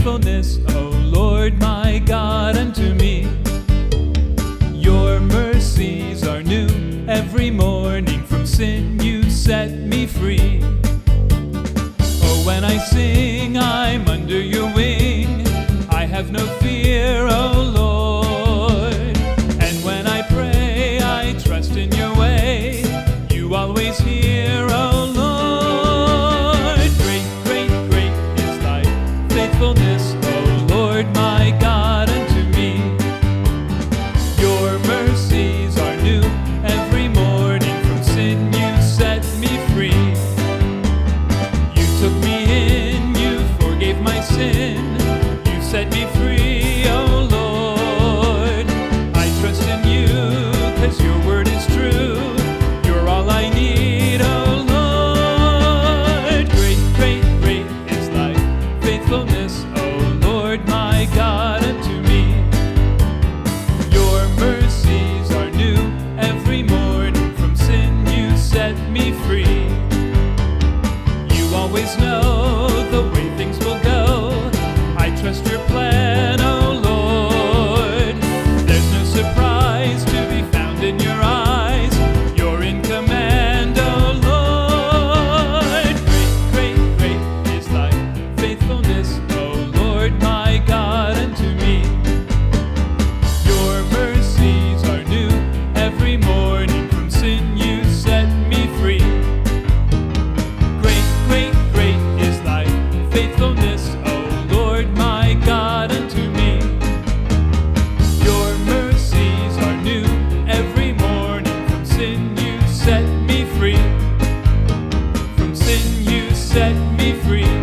faithfulness, O Lord my God, unto me. Your mercies are new every morning. From sin you set me free. Oh, when I sing, I'm under your wing. I have no fear, O Lord. And when I pray, I trust in your way. You always hear, O Lord. Great, great, great is thy faithfulness, O Lord my God, unto me. Your mercies are new every morning. From sin you set me free. You took me in, you forgave my sin. You set me free, O Lord. I trust in you, 'cause your word is true. You're all I need, O Lord. Great, great, great is thy faithfulness, O Lord my God, unto me. Your mercies are new every morning. From sin you set me free. You always know the way things will go. I trust your plan, O Lord. There's no surprise to be found in your eyes. You're in command, O Lord. Great, great, great is thy faithfulness, O Lord my God, unto me. Your mercies are new every morning. From sin you set me free. Great, great, great is thy faithfulness, O Lord my God, unto me. Your mercies are new every morning. From sin you set me free. From sin you set me free.